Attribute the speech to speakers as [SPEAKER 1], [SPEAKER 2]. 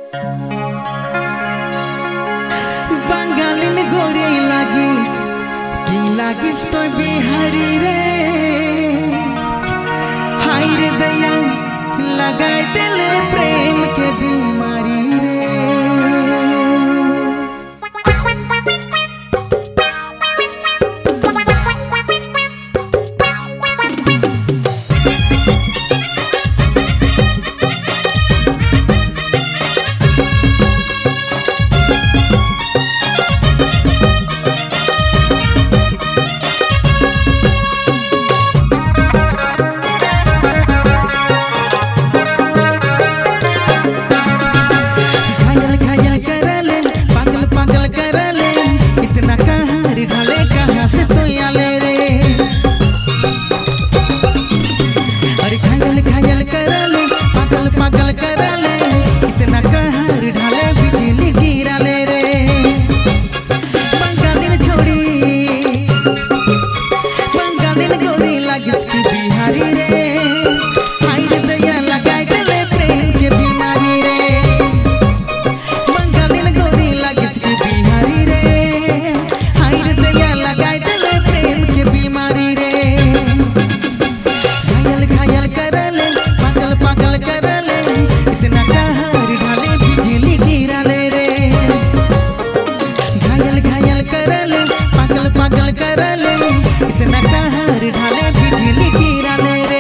[SPEAKER 1] बांगालिन गोरी लागिस की लागिस तो बिहारी रे हाय रे दया लगाए दिल प्रेम के बीमारी रे। गोरी लागिस की बिहारी रे हाय रे दया लगाए दिल प्रेम के बीमारी रे। बंगालिन गोरी लागिस की बिहारी रे हाय रे दया लगाए दिल प्रेम के बीमारी रे। घायल घायल करले पागल पागल करले इतना कहर ढाले बिजली गिराले रे। घायल घायल करले पागल पागल करले इतना कहर ढाले बिजली गिराले रे।